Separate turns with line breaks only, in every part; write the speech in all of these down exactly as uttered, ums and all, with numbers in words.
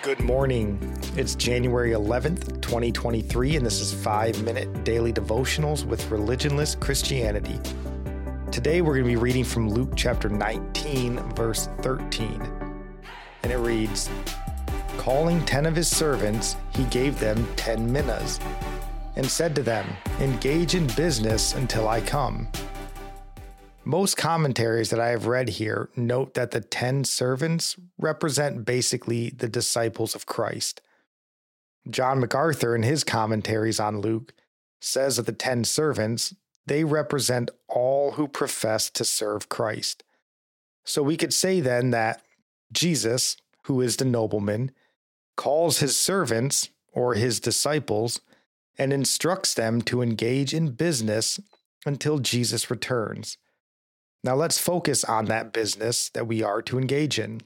Good morning. It's January eleventh, twenty twenty-three, and this is five minute Daily Devotionals with Religionless Christianity. Today we're going to be reading from Luke chapter nineteen, verse thirteen. And it reads, "Calling ten of his servants, he gave them ten minas, and said to them, 'Engage in business until I come.'" Most commentaries that I have read here note that the ten servants represent basically the disciples of Christ. John MacArthur, in his commentaries on Luke, says that the ten servants, they represent all who profess to serve Christ. So we could say then that Jesus, who is the nobleman, calls his servants, or his disciples, and instructs them to engage in business until Jesus returns. Now let's focus on that business that we are to engage in.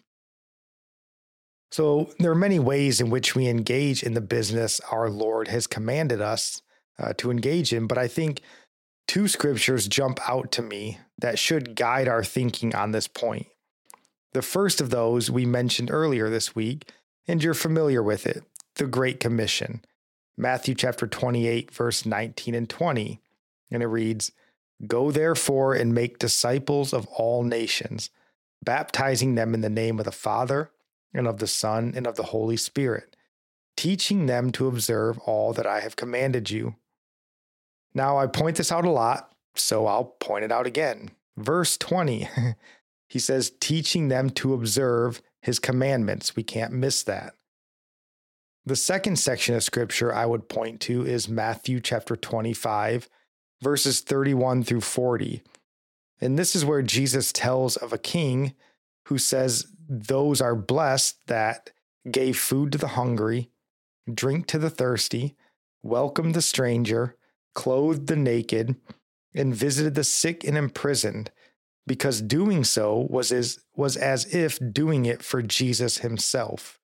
So there are many ways in which we engage in the business our Lord has commanded us uh, to engage in, but I think two scriptures jump out to me that should guide our thinking on this point. The first of those we mentioned earlier this week, and you're familiar with it, the Great Commission, Matthew chapter twenty-eight, verse nineteen and twenty, and it reads, "Go therefore and make disciples of all nations, baptizing them in the name of the Father and of the Son and of the Holy Spirit, teaching them to observe all that I have commanded you." Now, I point this out a lot, so I'll point it out again. Verse twenty, he says, teaching them to observe his commandments. We can't miss that. The second section of scripture I would point to is Matthew chapter twenty-five, verses thirty-one through forty. And this is where Jesus tells of a king who says, "Those are blessed that gave food to the hungry, drink to the thirsty, welcomed the stranger, clothed the naked, and visited the sick and imprisoned, because doing so was as, was as if doing it for Jesus himself."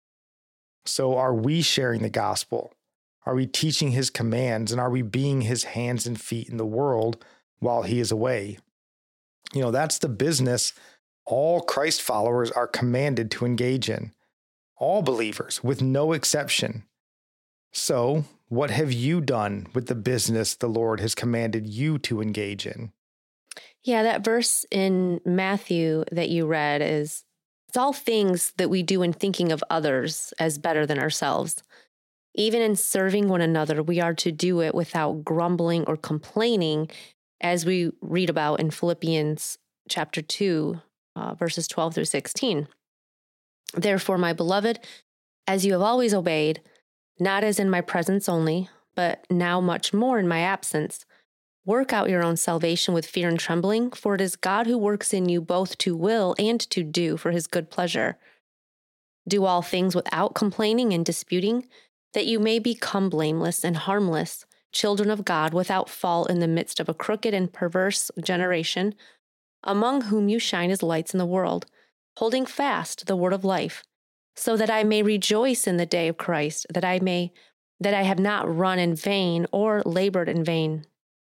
So are we sharing the gospel? Are we teaching his commands, and are we being his hands and feet in the world while he is away? You know, that's the business all Christ followers are commanded to engage in. All believers, with no exception. So, what have you done with the business the Lord has commanded you to engage in?
Yeah, that verse in Matthew that you read is, it's all things that we do in thinking of others as better than ourselves. Even in serving one another, we are to do it without grumbling or complaining, as we read about in Philippians chapter two, uh, verses twelve through sixteen. "Therefore, my beloved, as you have always obeyed, not as in my presence only, but now much more in my absence, work out your own salvation with fear and trembling, for it is God who works in you both to will and to do for his good pleasure. Do all things without complaining and disputing, that you may become blameless and harmless, children of God without fault in the midst of a crooked and perverse generation, among whom you shine as lights in the world, holding fast the word of life, so that I may rejoice in the day of Christ, that I may, that I have not run in vain or labored in vain."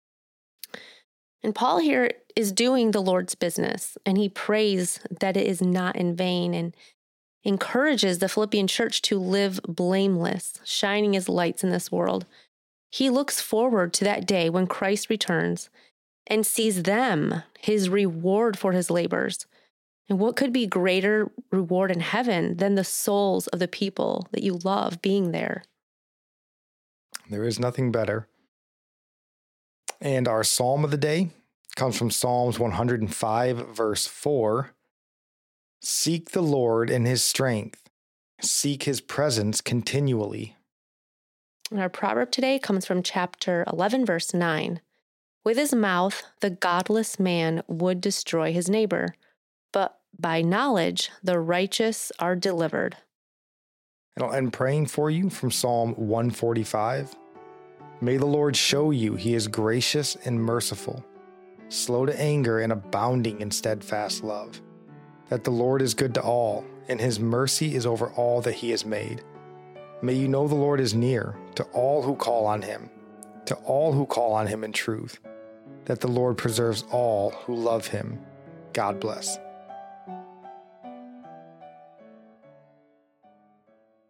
And Paul here is doing the Lord's business, and he prays that it is not in vain, and encourages the Philippian church to live blameless, shining as lights in this world. He looks forward to that day when Christ returns and sees them, his reward for his labors. And what could be greater reward in heaven than the souls of the people that you love being there?
There is nothing better. And our psalm of the day comes from Psalms one hundred five, verse four. "Seek the Lord in his strength. Seek his presence continually."
And our proverb today comes from chapter eleven, verse nine. "With his mouth, the godless man would destroy his neighbor, but by knowledge, the righteous are delivered."
And I'll end praying for you from Psalm one forty-five. "May the Lord show you he is gracious and merciful, slow to anger and abounding in steadfast love. That the Lord is good to all, and his mercy is over all that he has made. May you know the Lord is near to all who call on him, to all who call on him in truth. That the Lord preserves all who love him. God bless."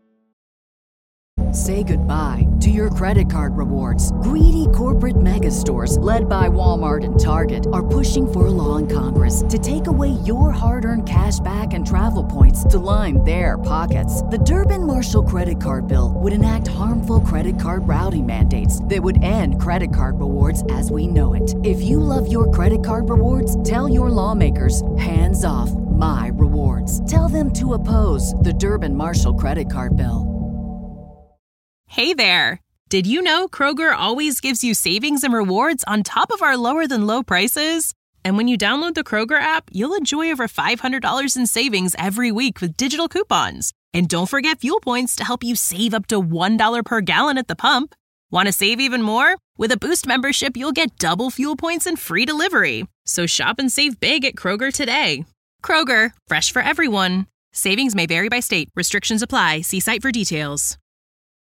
Say goodbye to your credit card rewards. Greedy corporate mega stores, led by Walmart and Target, are pushing for a law in Congress to take away your hard-earned cash back and travel points to line their pockets. The Durbin-Marshall credit card bill would enact harmful credit card routing mandates that would end credit card rewards as we know it. If you love your credit card rewards, tell your lawmakers, hands off my rewards. Tell them to oppose the Durbin-Marshall credit card bill.
Hey there! Did you know Kroger always gives you savings and rewards on top of our lower-than-low prices? And when you download the Kroger app, you'll enjoy over five hundred dollars in savings every week with digital coupons. And don't forget fuel points to help you save up to one dollar per gallon at the pump. Want to save even more? With a Boost membership, you'll get double fuel points and free delivery. So shop and save big at Kroger today. Kroger, fresh for everyone. Savings may vary by state. Restrictions apply. See site for details.